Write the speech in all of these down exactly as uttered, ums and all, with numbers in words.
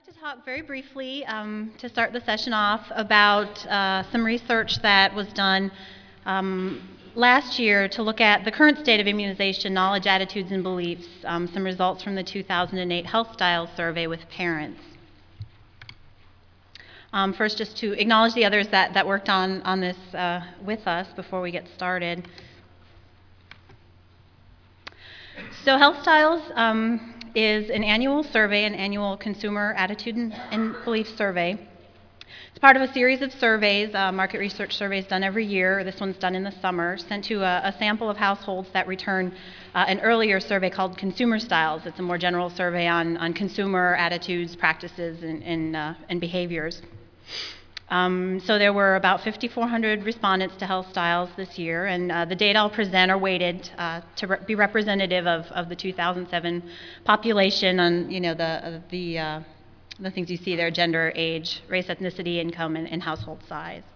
like to talk very briefly um, to start the session off about uh, some research that was done um, last year to look at the current state of immunization, knowledge, attitudes, and beliefs, um, some results from the two thousand eight Health Styles Survey with parents. Um, first, just to acknowledge the others that, that worked on, on this uh, with us before we get started. So Health Styles um, is an annual survey, an annual consumer attitude and, and belief survey. It's part of a series of surveys, uh, market research surveys done every year. This one's done in the summer, sent to a, a sample of households that return uh, an earlier survey called Consumer Styles. It's a more general survey on, on consumer attitudes, practices, and, and, uh, and behaviors. Um, so there were about five thousand four hundred respondents to Health Styles this year, and uh, the data I'll present are weighted uh, to re be representative of, of the two thousand seven population on, you know, the, uh, the, uh, the things you see there: gender, age, race, ethnicity, income, and, and household size.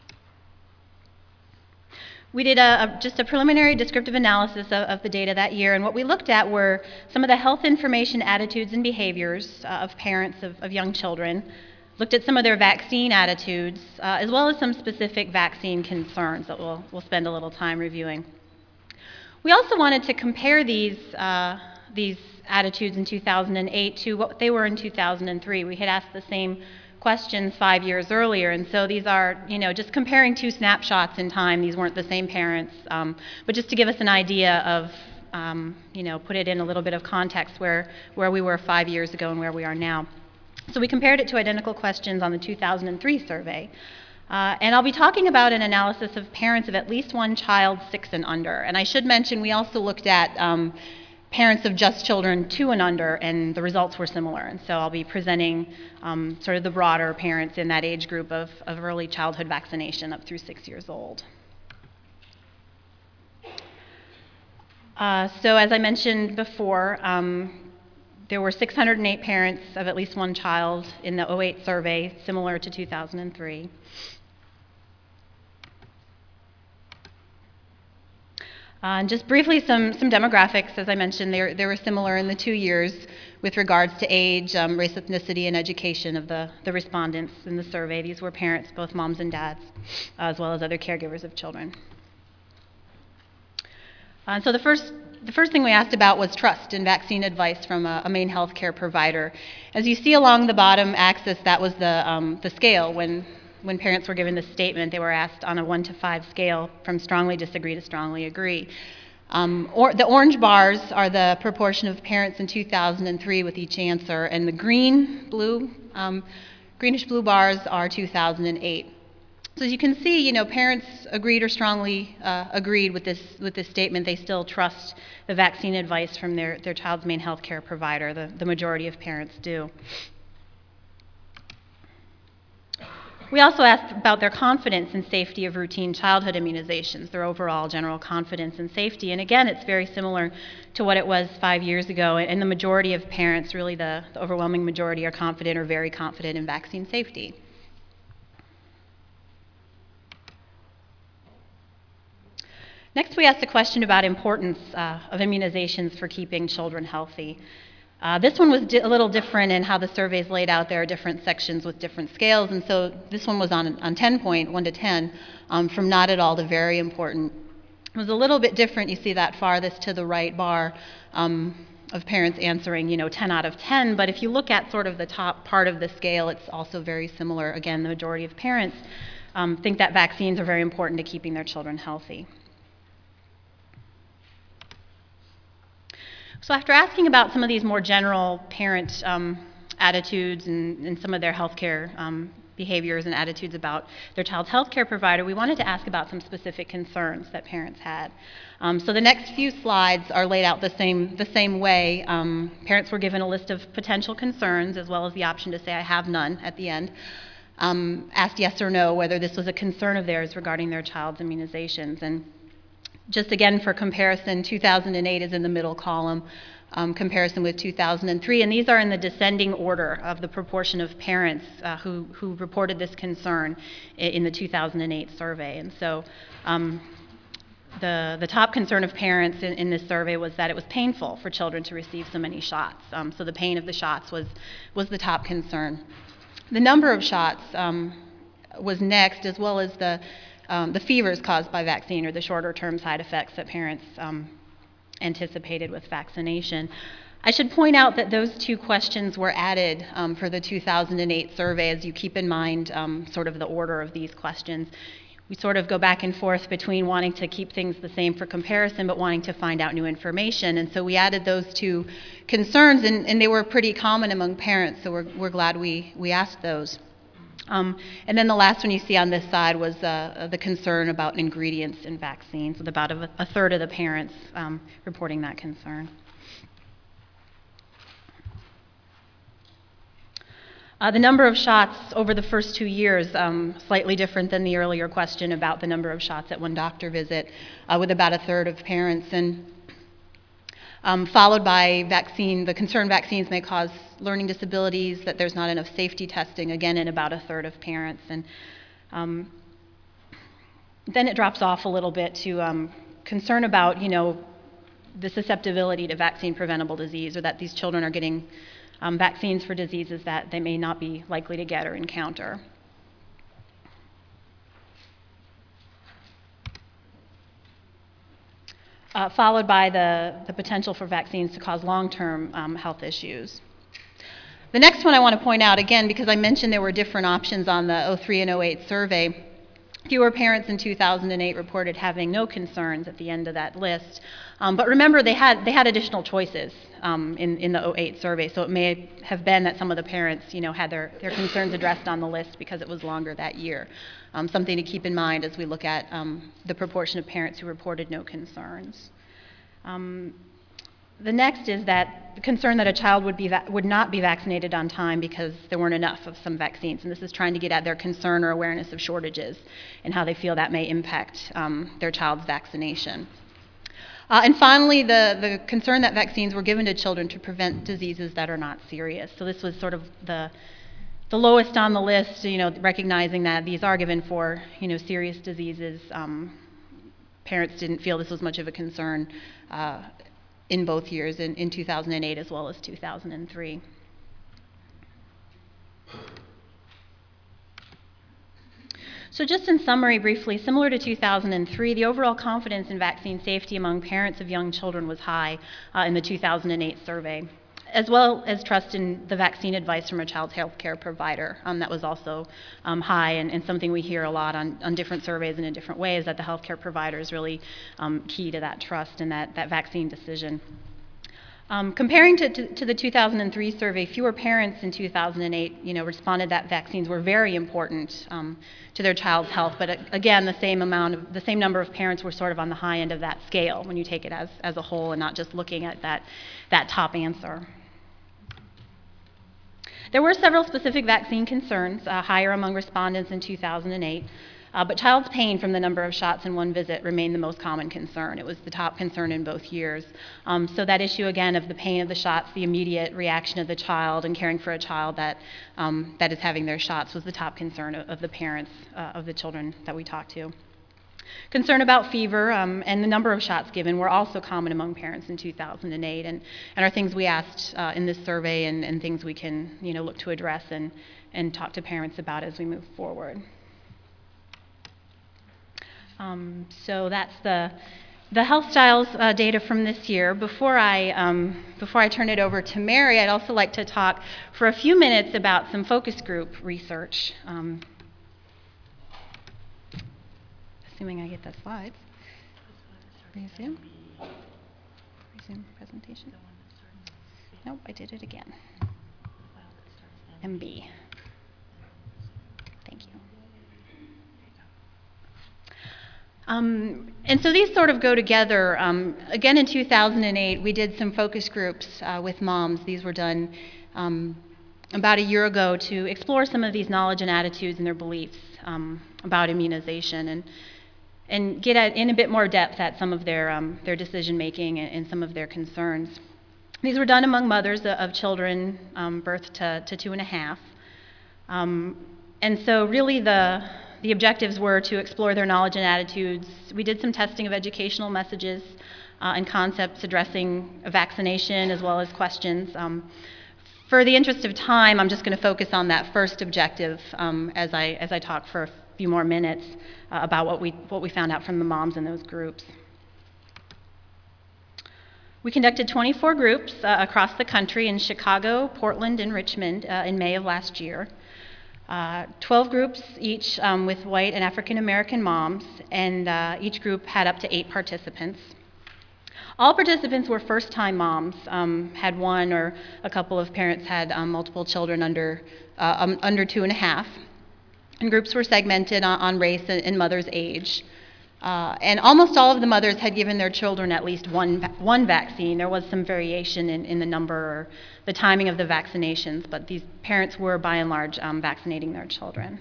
We did a, a, just a preliminary descriptive analysis of, of the data that year, and what we looked at were some of the health information, attitudes, and behaviors uh, of parents of, of young children. Looked at some of their vaccine attitudes, uh, as well as some specific vaccine concerns that we'll, we'll spend a little time reviewing. We also wanted to compare these, uh, these attitudes in two thousand eight to what they were in two thousand three. We had asked the same questions five years earlier, and so these are, you know, just comparing two snapshots in time. These weren't the same parents, um, but just to give us an idea of, um, you know, put it in a little bit of context where, where we were five years ago and where we are now. So we compared it to identical questions on the two thousand three survey. Uh, and I'll be talking about an analysis of parents of at least one child, six and under. And I should mention we also looked at um, parents of just children two and under, and the results were similar. And so I'll be presenting um, sort of the broader parents in that age group of, of early childhood vaccination up through six years old. Uh, so as I mentioned before, um, there were six hundred eight parents of at least one child in the oh eight survey, similar to two thousand three. Uh, and just briefly, some, some demographics. As I mentioned, they were, they were similar in the two years with regards to age, um, race, ethnicity, and education of the, the respondents in the survey. These were parents, both moms and dads, as well as other caregivers of children. Uh, so the first The first thing we asked about was trust in vaccine advice from a, a main health care provider. As you see along the bottom axis, that was the, um, the scale. When, when parents were given this statement, they were asked on a one to five scale from strongly disagree to strongly agree. Um, or, the orange bars are the proportion of parents in two thousand three with each answer, and the green, blue, um, greenish blue bars are two thousand eight. So as you can see, you know, parents agreed or strongly uh, agreed with this with this statement. They still trust the vaccine advice from their, their child's main health care provider. The, the majority of parents do. We also asked about their confidence in safety of routine childhood immunizations, their overall general confidence in safety. And again, it's very similar to what it was five years ago. And the majority of parents, really the, the overwhelming majority, are confident or very confident in vaccine safety. Next, we asked a question about importance uh, of immunizations for keeping children healthy. Uh, this one was a little different in how the surveys laid out. There are different sections with different scales, and so this one was on, on ten point, one to ten, um, from not at all to very important. It was a little bit different. You see that farthest to the right bar um, of parents answering, you know, ten out of ten, but if you look at sort of the top part of the scale, it's also very similar. Again, the majority of parents um, think that vaccines are very important to keeping their children healthy. So after asking about some of these more general parent um, attitudes and, and some of their healthcare um, behaviors and attitudes about their child's healthcare provider, we wanted to ask about some specific concerns that parents had. Um, so the next few slides are laid out the same, the same way. Um, parents were given a list of potential concerns as well as the option to say, I have none at the end. Um, asked yes or no whether this was a concern of theirs regarding their child's immunizations. And just again for comparison, two thousand eight is in the middle column, um, comparison with two thousand three, and these are in the descending order of the proportion of parents uh, who, who reported this concern in the two thousand eight survey. And so um, the, the top concern of parents in, in this survey was that it was painful for children to receive so many shots. Um, so the pain of the shots was, was the top concern. The number of shots um, was next, as well as the, um, the fevers caused by vaccine, or the shorter-term side effects that parents um, anticipated with vaccination. I should point out that those two questions were added um, for the two thousand eight survey, as you keep in mind um, sort of the order of these questions. We sort of go back and forth between wanting to keep things the same for comparison, but wanting to find out new information. And so we added those two concerns, and, and they were pretty common among parents, so we're, we're glad we, we asked those. Um, and then the last one you see on this side was uh, the concern about ingredients in vaccines, with about a, a third of the parents um, reporting that concern. Uh, the number of shots over the first two years, um, slightly different than the earlier question about the number of shots at one doctor visit, uh, with about a third of parents, and um, followed by vaccine, the concern vaccines may cause learning disabilities, that there's not enough safety testing, again in about a third of parents. And um, then it drops off a little bit to um, concern about, you know, the susceptibility to vaccine preventable disease, or that these children are getting Um, vaccines for diseases that they may not be likely to get or encounter. Uh, followed by the, the potential for vaccines to cause long-term um, health issues. The next one I want to point out, again, because I mentioned there were different options on the oh three and oh eight survey. Fewer parents in two thousand eight reported having no concerns at the end of that list. Um, but remember, they had, they had additional choices um, in, in the oh eight survey, so it may have been that some of the parents, you know, had their, their concerns addressed on the list because it was longer that year. Um, something to keep in mind as we look at um, the proportion of parents who reported no concerns. Um, The next is that the concern that a child would, be would not be vaccinated on time because there weren't enough of some vaccines. And this is trying to get at their concern or awareness of shortages and how they feel that may impact um, their child's vaccination. Uh, and finally, the, the concern that vaccines were given to children to prevent diseases that are not serious. So this was sort of the, the lowest on the list, you know, recognizing that these are given for, you know, serious diseases. Um, parents didn't feel this was much of a concern uh, in both years, in, in two thousand eight as well as two thousand three. So just in summary, briefly, similar to two thousand three, the overall confidence in vaccine safety among parents of young children was high uh, in the two thousand eight survey, as well as trust in the vaccine advice from a child's health care provider. Um, that was also um, high, and, and something we hear a lot on, on different surveys and in different ways, that the health care provider is really um, key to that trust and that, that vaccine decision. Um, comparing to, to, to the two thousand three survey, fewer parents in two thousand eight, you know, responded that vaccines were very important um, to their child's health, but uh, again, the same amount of, the same number of parents were sort of on the high end of that scale when you take it as, as a whole and not just looking at that, that top answer. There were several specific vaccine concerns, uh, higher among respondents in two thousand eight, uh, but child's pain from the number of shots in one visit remained the most common concern. It was the top concern in both years. Um, so that issue, again, of the pain of the shots, the immediate reaction of the child, and caring for a child that, um, that is having their shots was the top concern of, of the parents uh, of the children that we talked to. Concern about fever um, and the number of shots given were also common among parents in two thousand eight, and, and are things we asked uh, in this survey, and, and things we can, you know, look to address and, and talk to parents about as we move forward. Um, so that's the, the health styles uh, data from this year. Before I, um, before I turn it over to Mary, I'd also like to talk for a few minutes about some focus group research. Um, Assuming I get the slides. Resume. Resume presentation. Nope, I did it again. M B. Thank you. Um, and so these sort of go together. Um, again, in two thousand eight, we did some focus groups uh, with moms. These were done um, about a year ago to explore some of these knowledge and attitudes and their beliefs um, about immunization, and and get at, in a bit more depth at some of their, um, their decision-making and, and some of their concerns. These were done among mothers of children um, birth to, to two and a half. Um, and so really the, the objectives were to explore their knowledge and attitudes. We did some testing of educational messages uh, and concepts addressing vaccination as well as questions. Um, for the interest of time, I'm just going to focus on that first objective um, as I as I talk for a few more minutes uh, about what we what we found out from the moms in those groups. We conducted twenty-four groups uh, across the country in Chicago, Portland, and Richmond uh, in May of last year. Uh, twelve groups each um, with white and African American moms, and uh, each group had up to eight participants. All participants were first-time moms, um, had one or a couple of parents had um, multiple children under, uh, um, under two and a half. And groups were segmented on, on race and, and mother's age. Uh, and almost all of the mothers had given their children at least one, one vaccine. There was some variation in, in the number or the timing of the vaccinations, but these parents were by and large um, vaccinating their children.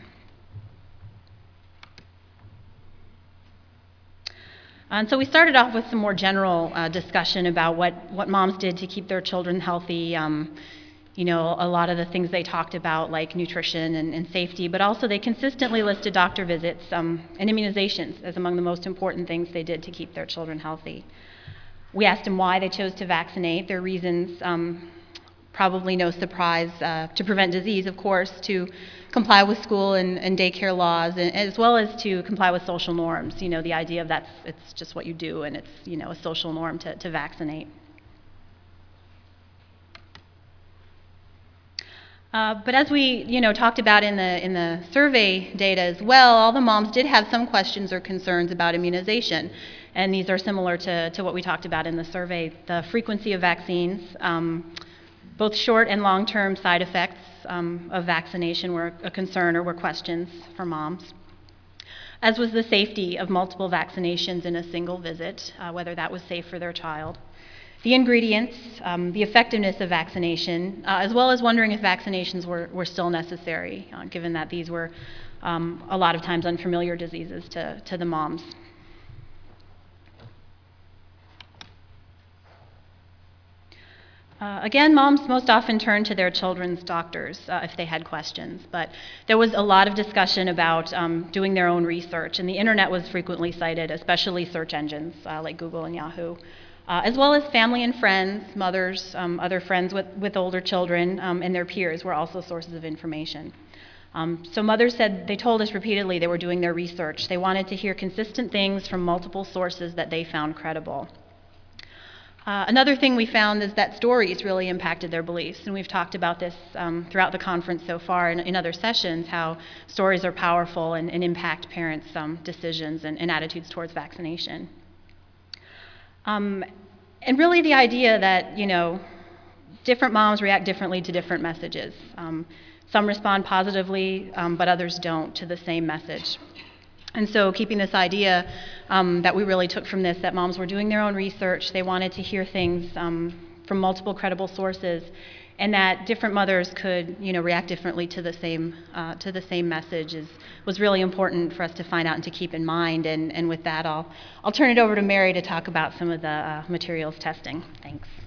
And so we started off with some more general uh, discussion about what, what moms did to keep their children healthy. Um, you know, a lot of the things they talked about, like nutrition and, and safety, but also they consistently listed doctor visits um, and immunizations as among the most important things they did to keep their children healthy. We asked them why they chose to vaccinate, their reasons, um, probably no surprise, uh, to prevent disease, of course, to comply with school and, and daycare laws, and, as well as to comply with social norms. You know, the idea of that's, it's just what you do, and it's, you know, a social norm to, to vaccinate. Uh, but as we, you know, talked about in the, in the survey data as well, all the moms did have some questions or concerns about immunization. And these are similar to, to what we talked about in the survey. The frequency of vaccines, um, both short and long-term side effects um, of vaccination were a concern or were questions for moms, as was the safety of multiple vaccinations in a single visit, uh, whether that was safe for their child. The ingredients, um, the effectiveness of vaccination, uh, as well as wondering if vaccinations were, were still necessary, uh, given that these were um, a lot of times unfamiliar diseases to, to the moms. Uh, again, moms most often turned to their children's doctors uh, if they had questions, but there was a lot of discussion about um, doing their own research, and the internet was frequently cited, especially search engines uh, like Google and Yahoo, uh, as well as family and friends, mothers, um, other friends with, with older children, um, and their peers were also sources of information. Um, so mothers said, they told us repeatedly they were doing their research. They wanted to hear consistent things from multiple sources that they found credible. Uh, another thing we found is that stories really impacted their beliefs, and we've talked about this um, throughout the conference so far and in other sessions, how stories are powerful and, and impact parents' um, decisions and, and attitudes towards vaccination. Um, and really the idea that, you know, different moms react differently to different messages. Um, some respond positively, um, but others don't to the same message. And so keeping this idea um, that we really took from this, that moms were doing their own research, they wanted to hear things um, from multiple credible sources, and that different mothers could, you know, react differently to the same, uh, to the same message is, was really important for us to find out and to keep in mind. And, and with that, I'll, I'll turn it over to Mary to talk about some of the uh, materials testing. Thanks.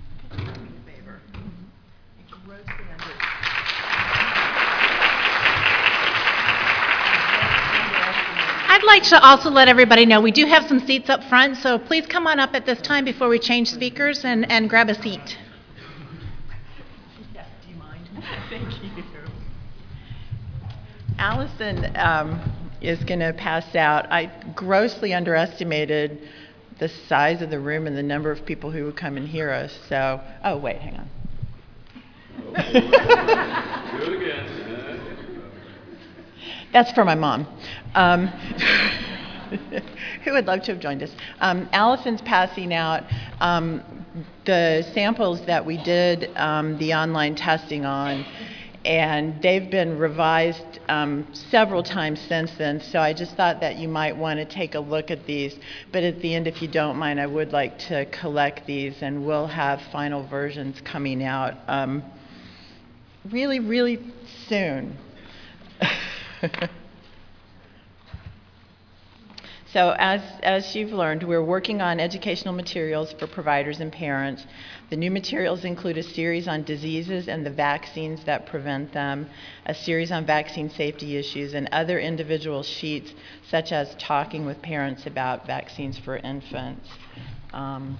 I'd like to also let everybody know we do have some seats up front, so please come on up at this time before we change speakers and, and grab a seat. Yes, do you mind? Thank you. Allison um, is going to pass out. I grossly underestimated the size of the room and the number of people who would come and hear us. So, oh, wait, hang on. Do it again. That's for my mom, um, who would love to have joined us. Um, Allison's passing out um, the samples that we did um, the online testing on, and they've been revised um, several times since then, so I just thought that you might want to take a look at these. But at the end, if you don't mind, I would like to collect these, and we'll have final versions coming out um, really, really soon. So as, as you've learned, we're working on educational materials for providers and parents. The new materials include a series on diseases and the vaccines that prevent them, a series on vaccine safety issues, and other individual sheets, such as talking with parents about vaccines for infants. Um,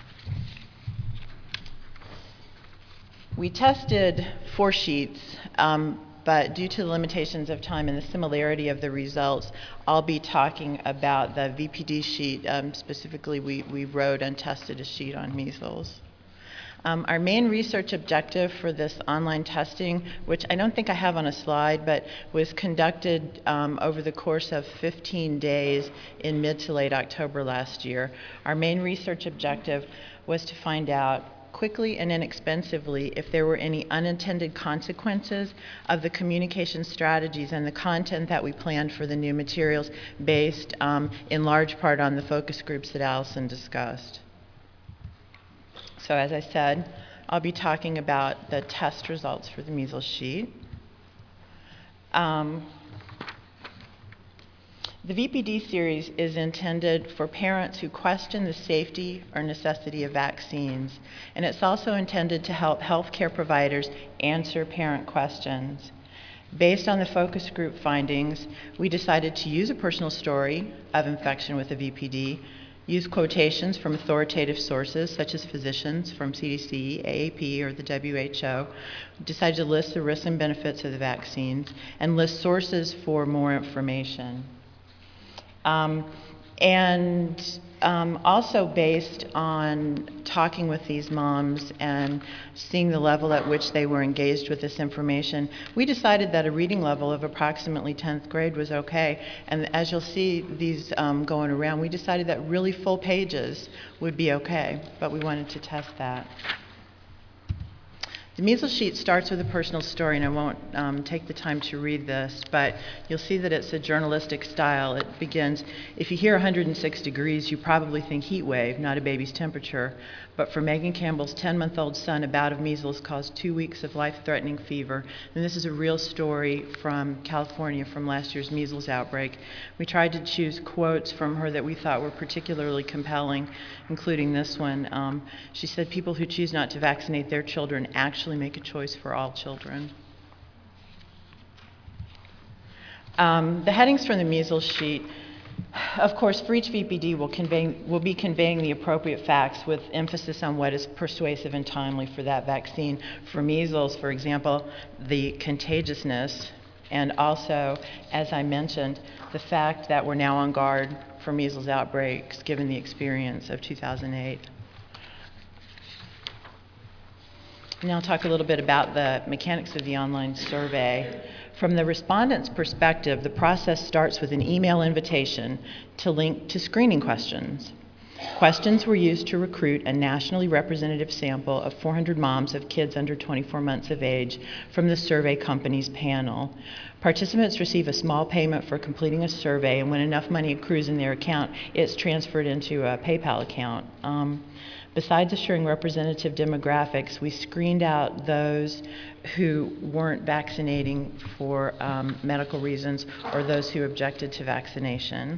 we tested four sheets. Um, But due to the limitations of time and the similarity of the results, I'll be talking about the V P D sheet. Um, specifically, we, we wrote and tested a sheet on measles. Um, our main research objective for this online testing, which I don't think I have on a slide, but was conducted um, over the course of fifteen days in mid to late October last year. Our main research objective was to find out quickly and inexpensively if there were any unintended consequences of the communication strategies and the content that we planned for the new materials, based um, in large part on the focus groups that Allison discussed. So as I said, I'll be talking about the test results for the measles sheet. Um, The V P D series is intended for parents who question the safety or necessity of vaccines, and it's also intended to help healthcare providers answer parent questions. Based on the focus group findings, we decided to use a personal story of infection with the V P D, use quotations from authoritative sources such as physicians from C D C, A A P, or the W H O, we decided to list the risks and benefits of the vaccines, and list sources for more information. Um, and um, also based on talking with these moms and seeing the level at which they were engaged with this information, we decided that a reading level of approximately tenth grade was okay. And as you'll see these um, going around, we decided that really full pages would be okay, but we wanted to test that. The measles sheet starts with a personal story, and I won't um, take the time to read this, but you'll see that it's a journalistic style. It begins, if you hear one hundred six degrees, you probably think heat wave, not a baby's temperature. But for Megan Campbell's ten-month-old son, a bout of measles caused two weeks of life-threatening fever. And this is a real story from California from last year's measles outbreak. We tried to choose quotes from her that we thought were particularly compelling, including this one. Um, she said, "People who choose not to vaccinate their children actually make a choice for all children." Um, the headings from the measles sheet, of course, for each V P D, we'll, convey, we'll be conveying the appropriate facts with emphasis on what is persuasive and timely for that vaccine. For measles, for example, the contagiousness, and also, as I mentioned, the fact that we're now on guard for measles outbreaks given the experience of two thousand eight. Now I'll talk a little bit about the mechanics of the online survey. From the respondent's perspective, the process starts with an email invitation to link to screening questions. Questions were used to recruit a nationally representative sample of four hundred moms of kids under twenty-four months of age from the survey company's panel. Participants receive a small payment for completing a survey, and when enough money accrues in their account, it's transferred into a PayPal account. Um, Besides assuring representative demographics, we screened out those who weren't vaccinating for um, medical reasons or those who objected to vaccination.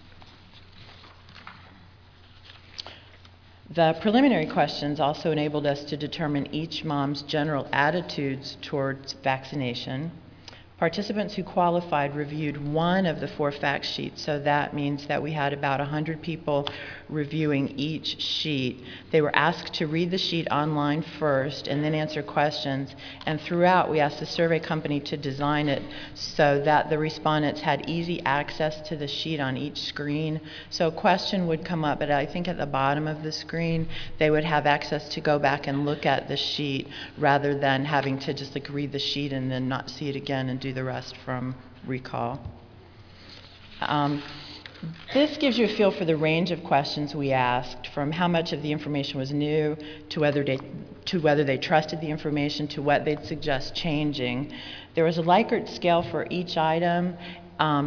The preliminary questions also enabled us to determine each mom's general attitudes towards vaccination. Participants who qualified reviewed one of the four fact sheets, so that means that we had about one hundred people reviewing each sheet. They were asked to read the sheet online first and then answer questions, and throughout we asked the survey company to design it so that the respondents had easy access to the sheet on each screen. So a question would come up, but I think at the bottom of the screen they would have access to go back and look at the sheet rather than having to just like read the sheet and then not see it again and do the rest from recall. Um, this gives you a feel for the range of questions we asked, from how much of the information was new to whether they, to whether they trusted the information to what they'd suggest changing. There was a Likert scale for each item, um,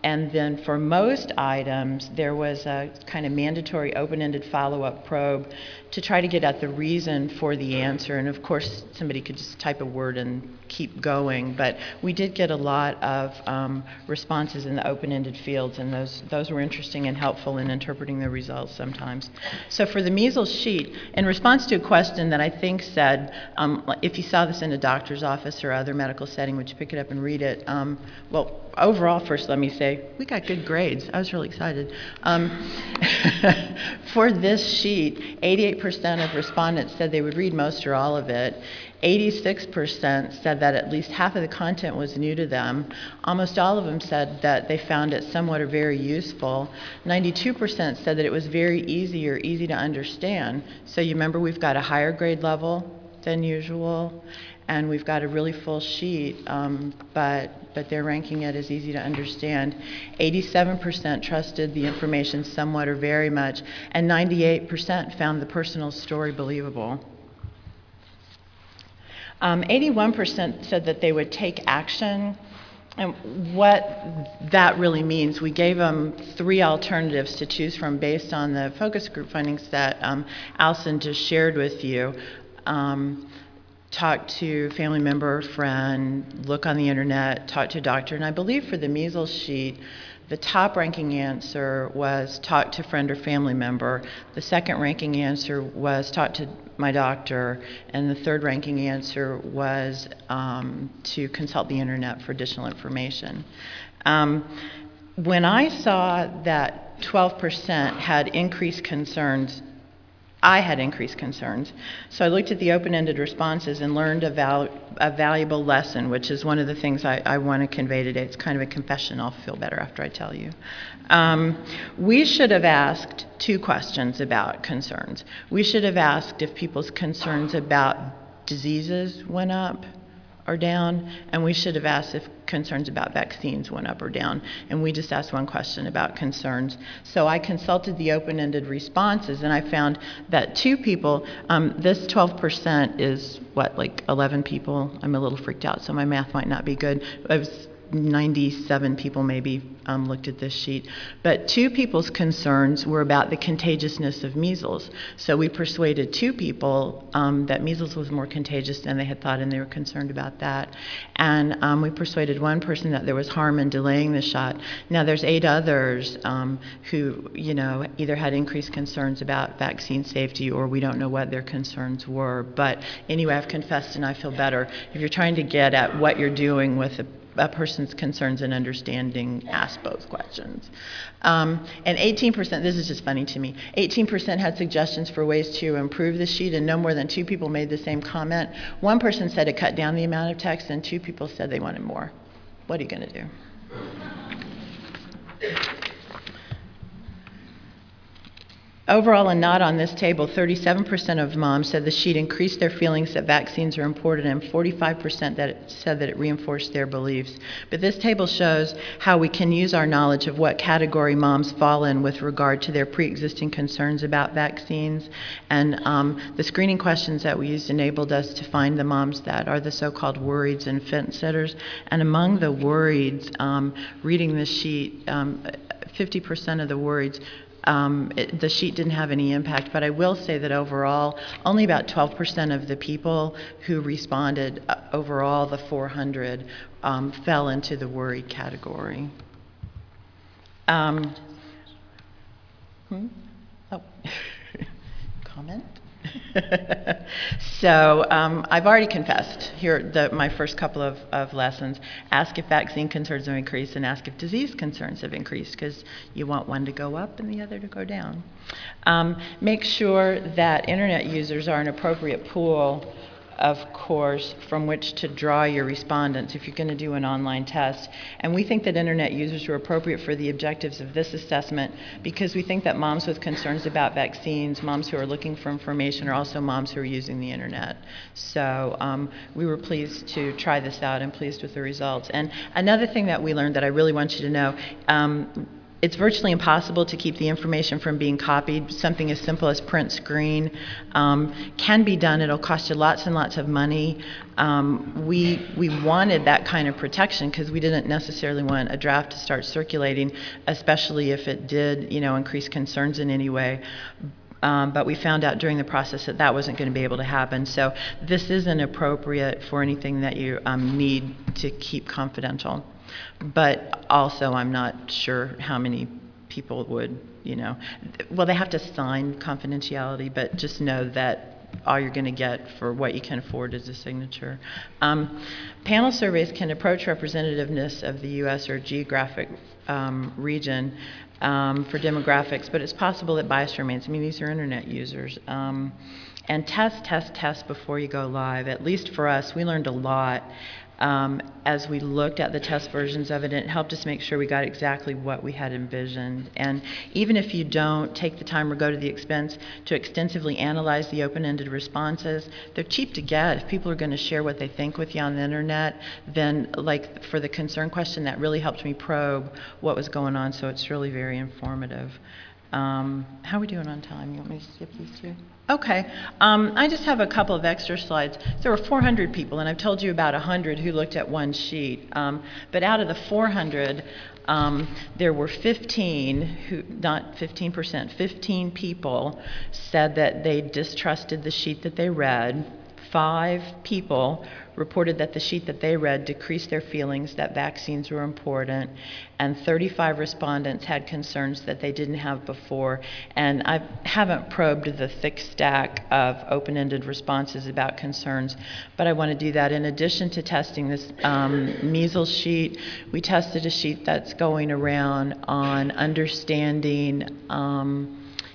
and then for most items, there was a kind of mandatory open-ended follow-up probe to try to get at the reason for the answer. And of course, somebody could just type a word and keep going, but we did get a lot of um, responses in the open-ended fields, and those, those were interesting and helpful in interpreting the results sometimes. So for the measles sheet, in response to a question that I think said, um, if you saw this in a doctor's office or other medical setting, would you pick it up and read it? Um, well, overall, first let me say, we got good grades. I was really excited. Um, for this sheet, eighty-eight percent of respondents said they would read most or all of it. eighty-six percent said that at least half of the content was new to them. Almost all of them said that they found it somewhat or very useful. ninety-two percent said that it was very easy or easy to understand. So you remember we've got a higher grade level than usual, and we've got a really full sheet, um, but, but they're ranking it as easy to understand. eighty-seven percent trusted the information somewhat or very much, and ninety-eight percent found the personal story believable. Um, eighty-one percent said that they would take action, and what that really means, we gave them three alternatives to choose from based on the focus group findings that um, Allison just shared with you. Um, talk to family member or friend, look on the internet, talk to a doctor, and I believe for the measles sheet, the top ranking answer was talk to friend or family member. The second ranking answer was talk to my doctor, and the third ranking answer was um, to consult the internet for additional information. Um, when I saw that twelve percent had increased concerns, I had increased concerns. So I looked at the open-ended responses and learned a, val a valuable lesson, which is one of the things I, I want to convey today. It's kind of a confession. I'll feel better after I tell you. Um, we should have asked two questions about concerns. We should have asked if people's concerns about diseases went up or down, and we should have asked if concerns about vaccines went up or down, and we just asked one question about concerns. So I consulted the open-ended responses, and I found that two people, um, this twelve percent is what, like eleven people? I'm a little freaked out, so my math might not be good. I was ninety-seven people maybe um, looked at this sheet, but two people's concerns were about the contagiousness of measles. So we persuaded two people um, that measles was more contagious than they had thought, and they were concerned about that. And um, we persuaded one person that there was harm in delaying the shot. Now there's eight others um, who, you know, either had increased concerns about vaccine safety, or we don't know what their concerns were. But anyway, I've confessed and I feel better. If you're trying to get at what you're doing with a a person's concerns and understanding, ask both questions. Um, and eighteen percent, this is just funny to me, eighteen percent had suggestions for ways to improve the sheet, and no more than two people made the same comment. One person said it cut down the amount of text, and two people said they wanted more. What are you going to do? Overall, and not on this table, thirty-seven percent of moms said the sheet increased their feelings that vaccines are important, and forty-five percent that it said that it reinforced their beliefs. But this table shows how we can use our knowledge of what category moms fall in with regard to their pre-existing concerns about vaccines. And um, the screening questions that we used enabled us to find the moms that are the so-called worrieds and fence sitters. And among the worrieds, um, reading this sheet, um, fifty percent of the worrieds, Um, it, the sheet didn't have any impact, but I will say that overall, only about twelve percent of the people who responded, uh, overall, the four hundred, um, fell into the worried category. Um, hmm? Oh, comment? So um, I've already confessed here the, my first couple of, of lessons. Ask if vaccine concerns have increased, and ask if disease concerns have increased, because you want one to go up and the other to go down. Um, make sure that internet users are an appropriate pool, of course, from which to draw your respondents if you're going to do an online test. And we think that internet users are appropriate for the objectives of this assessment, because we think that moms with concerns about vaccines, moms who are looking for information, are also moms who are using the internet. So um, we were pleased to try this out and pleased with the results. And another thing that we learned that I really want you to know, um, It's virtually impossible to keep the information from being copied. Something as simple as print screen um, can be done. It'll cost you lots and lots of money. Um, we we wanted that kind of protection because we didn't necessarily want a draft to start circulating, especially if it did, you know, increase concerns in any way. Um, but we found out during the process that that wasn't going to be able to happen. So this isn't appropriate for anything that you um, need to keep confidential. But also, I'm not sure how many people would, you know, well, they have to sign confidentiality, but just know that all you're going to get for what you can afford is a signature. Um, panel surveys can approach representativeness of the U S or geographic um, region um, for demographics, but it's possible that bias remains. I mean, these are internet users. Um, and test, test, test before you go live. At least for us, we learned a lot. Um, as we looked at the test versions of it, it helped us make sure we got exactly what we had envisioned. And even if you don't take the time or go to the expense to extensively analyze the open-ended responses, they're cheap to get. If people are going to share what they think with you on the internet, then like for the concern question, that really helped me probe what was going on, so it's really very informative. Um, how are we doing on time? You want me to skip these two? Okay. Um, I just have a couple of extra slides. There were four hundred people, and I've told you about one hundred who looked at one sheet. Um, but out of the four hundred, um, there were fifteen who, not fifteen percent, fifteen people said that they distrusted the sheet that they read. Five people reported that the sheet that they read decreased their feelings that vaccines were important, and thirty-five respondents had concerns that they didn't have before. And I haven't probed the thick stack of open-ended responses about concerns, but I want to do that. In addition to testing this um, measles sheet, we tested a sheet that's going around on understanding um,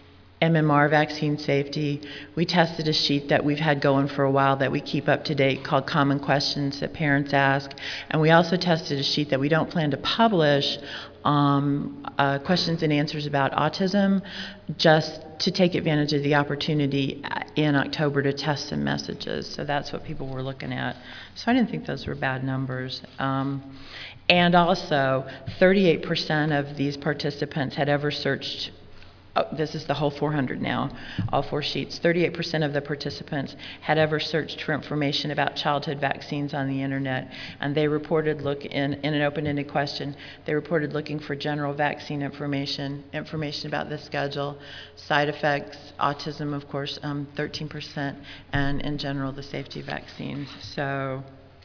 M M R vaccine safety. We tested a sheet that we've had going for a while that we keep up to date called Common Questions that Parents Ask. And we also tested a sheet that we don't plan to publish, um, uh, questions and answers about autism, just to take advantage of the opportunity in October to test some messages. So that's what people were looking at. So I didn't think those were bad numbers. Um, and also, thirty-eight percent of these participants had ever searched. Oh, this is the whole four hundred now, all four sheets. thirty-eight percent of the participants had ever searched for information about childhood vaccines on the internet, and they reported look in, in an open-ended question, they reported looking for general vaccine information, information about the schedule, side effects, autism, of course, um, thirteen percent, and in general, the safety of vaccines. So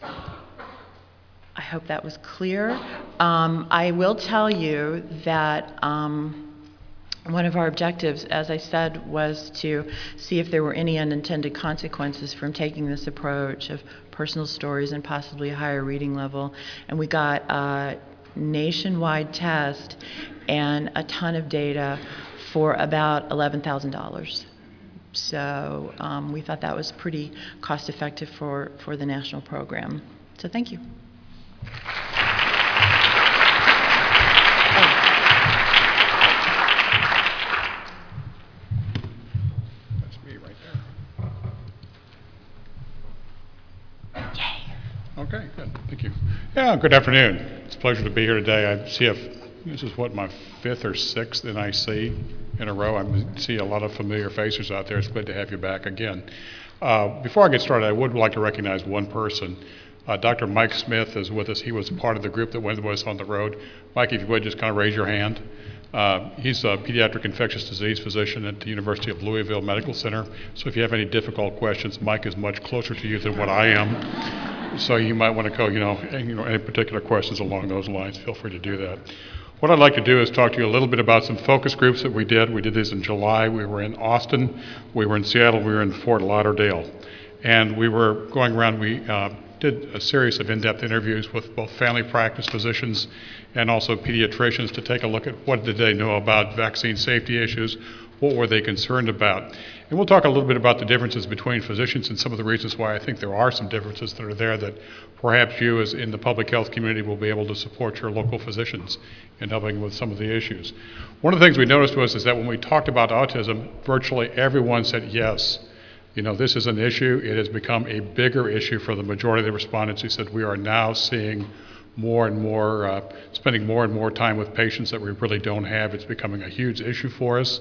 I hope that was clear. Um, I will tell you that um, one of our objectives, as I said, was to see if there were any unintended consequences from taking this approach of personal stories and possibly a higher reading level. And we got a nationwide test and a ton of data for about eleven thousand dollars. So um, we thought that was pretty cost effective for, for the national program. So thank you. Okay, good. Thank you. Yeah, good afternoon. It's a pleasure to be here today. I see if this is what my fifth or sixth N I C in a row. I see a lot of familiar faces out there. It's good to have you back again. Uh, before I get started, I would like to recognize one person. Uh, Doctor Mike Smith is with us. He was part of the group that went with us on the road. Mike, if you would just kind of raise your hand. Uh, he's a pediatric infectious disease physician at the University of Louisville Medical Center. So if you have any difficult questions, Mike is much closer to you than what I am. So you might want to go, you know, any, you know, any particular questions along those lines, feel free to do that. What I'd like to do is talk to you a little bit about some focus groups that we did. We did these in July. We were in Austin, we were in Seattle, we were in Fort Lauderdale. And we were going around, we uh, did a series of in-depth interviews with both family practice physicians and also pediatricians to take a look at what did they know about vaccine safety issues, what were they concerned about. And we'll talk a little bit about the differences between physicians and some of the reasons why I think there are some differences that are there that perhaps you as in the public health community will be able to support your local physicians in helping with some of the issues. One of the things we noticed was is that when we talked about autism, virtually everyone said yes. You know, this is an issue. It has become a bigger issue for the majority of the respondents who said we are now seeing more and more, uh, spending more and more time with patients that we really don't have. It's becoming a huge issue for us.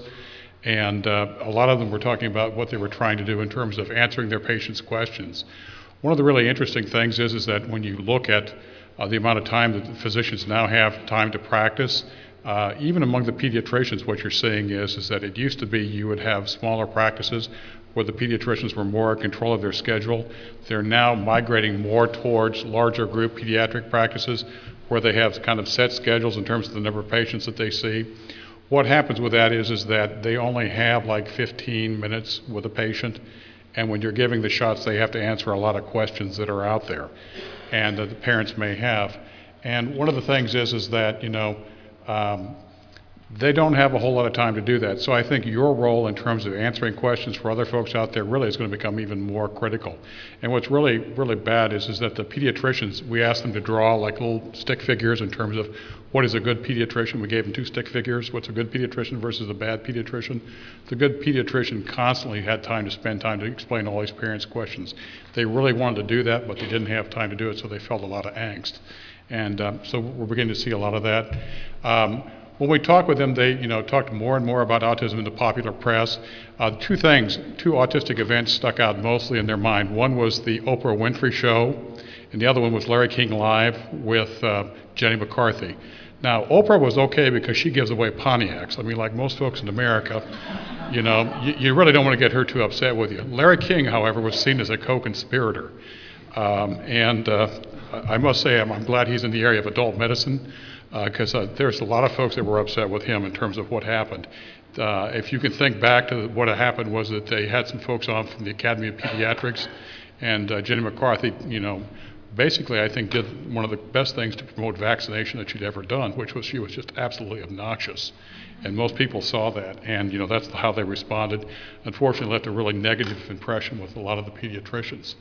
And uh, a lot of them were talking about what they were trying to do in terms of answering their patients' questions. One of the really interesting things is, is that when you look at uh, the amount of time that the physicians now have time to practice, uh, even among the pediatricians, what you're seeing is, is that it used to be you would have smaller practices where the pediatricians were more in control of their schedule. They're now migrating more towards larger group pediatric practices where they have kind of set schedules in terms of the number of patients that they see. What happens with that is, is that they only have like fifteen minutes with a patient, and when you're giving the shots, they have to answer a lot of questions that are out there and that the parents may have. And one of the things is, is that, you know, um, they don't have a whole lot of time to do that. So I think your role in terms of answering questions for other folks out there really is going to become even more critical. And what's really, really bad is, is that the pediatricians, we asked them to draw like little stick figures in terms of what is a good pediatrician. We gave them two stick figures. What's a good pediatrician versus a bad pediatrician? The good pediatrician constantly had time to spend time to explain all these parents' questions. They really wanted to do that, but they didn't have time to do it, so they felt a lot of angst. And um, so we're beginning to see a lot of that. Um, When we talked with them, they, you know, talked more and more about autism in the popular press. Uh, two things, two autistic events stuck out mostly in their mind. One was the Oprah Winfrey Show, and the other one was Larry King Live with uh, Jenny McCarthy. Now, Oprah was okay because she gives away Pontiacs. I mean, like most folks in America, you know, you, you really don't want to get her too upset with you. Larry King, however, was seen as a co-conspirator. Um, and uh, I must say, I'm, I'm glad he's in the area of adult medicine, because uh, uh, there's a lot of folks that were upset with him in terms of what happened. Uh, if you can think back to what had happened was that they had some folks on from the Academy of Pediatrics, and uh, Jenny McCarthy, you know, basically I think did one of the best things to promote vaccination that she'd ever done, which was she was just absolutely obnoxious. And most people saw that, and you know that's how they responded. Unfortunately, left a really negative impression with a lot of the pediatricians.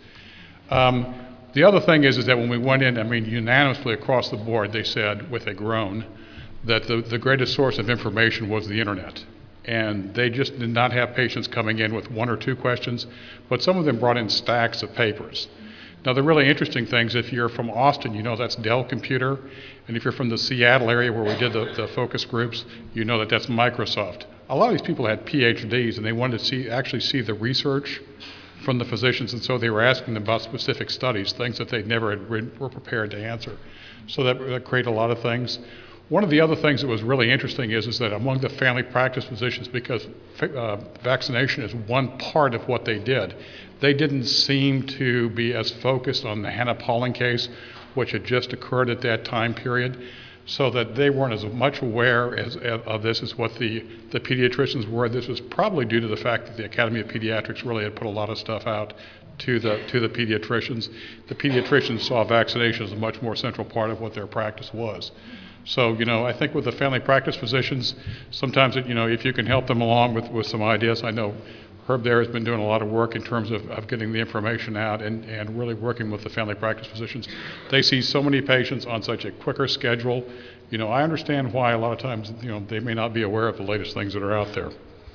Um, The other thing is, is that when we went in, I mean, unanimously across the board, they said with a groan that the, the greatest source of information was the internet. And they just did not have patients coming in with one or two questions, but some of them brought in stacks of papers. Now, the really interesting things, if you're from Austin, you know that's Dell Computer. And if you're from the Seattle area where we did the, the focus groups, you know that that's Microsoft. A lot of these people had P H Ds, and they wanted to see actually see the research from the physicians, and so they were asking them about specific studies, things that they never had re- were prepared to answer. So that, that created a lot of things. One of the other things that was really interesting is, is that among the family practice physicians, because uh, vaccination is one part of what they did, they didn't seem to be as focused on the Hannah Pauling case, which had just occurred at that time period, so that they weren't as much aware as, of this as what the, the pediatricians were. This was probably due to the fact that the Academy of Pediatrics really had put a lot of stuff out to the, to the pediatricians. The pediatricians saw vaccination as a much more central part of what their practice was. So, you know, I think with the family practice physicians, sometimes, it, you know, if you can help them along with, with some ideas, I know Herb there has been doing a lot of work in terms of, of getting the information out and, and really working with the family practice physicians. They see so many patients on such a quicker schedule. You know, I understand why a lot of times, you know, they may not be aware of the latest things that are out there.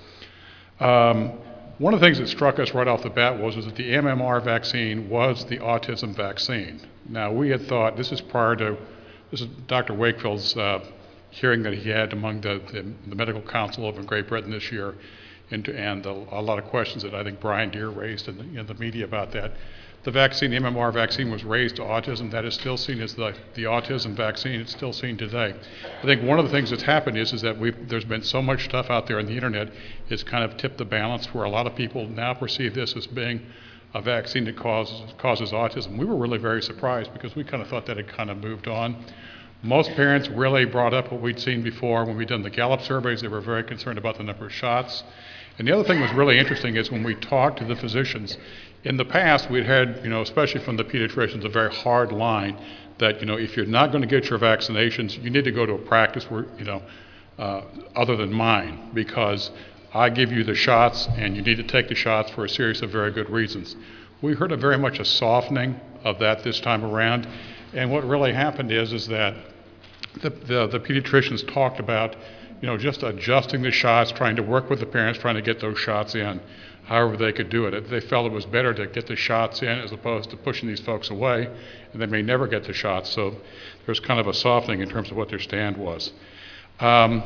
Um, one of the things that struck us right off the bat was, was that the M M R vaccine was the autism vaccine. Now, we had thought, this is prior to, this is Doctor Wakefield's uh, hearing that he had among the, the, the Medical Council over in Great Britain this year, and, and a, a lot of questions that I think Brian Deere raised in the, in the media about that. The vaccine, the M M R vaccine, was raised to autism. That is still seen as the, the autism vaccine. It's still seen today. I think one of the things that's happened is, is that we've, there's been so much stuff out there on the internet, it's kind of tipped the balance where a lot of people now perceive this as being a vaccine that causes, causes autism. We were really very surprised because we kind of thought that had kind of moved on. Most parents really brought up what we'd seen before when we'd done the Gallup surveys. They were very concerned about the number of shots. And the other thing that was really interesting is when we talked to the physicians, in the past we'd had, you know, especially from the pediatricians, a very hard line that, you know, if you're not going to get your vaccinations, you need to go to a practice where, you know, uh, other than mine, because I give you the shots and you need to take the shots for a series of very good reasons. We heard a very much a softening of that this time around. And what really happened is, is that the, the, the pediatricians talked about, you know, just adjusting the shots, trying to work with the parents, trying to get those shots in. however they could do it. They felt it was better to get the shots in as opposed to pushing these folks away, and they may never get the shots. So there's kind of a softening in terms of what their stand was. Um,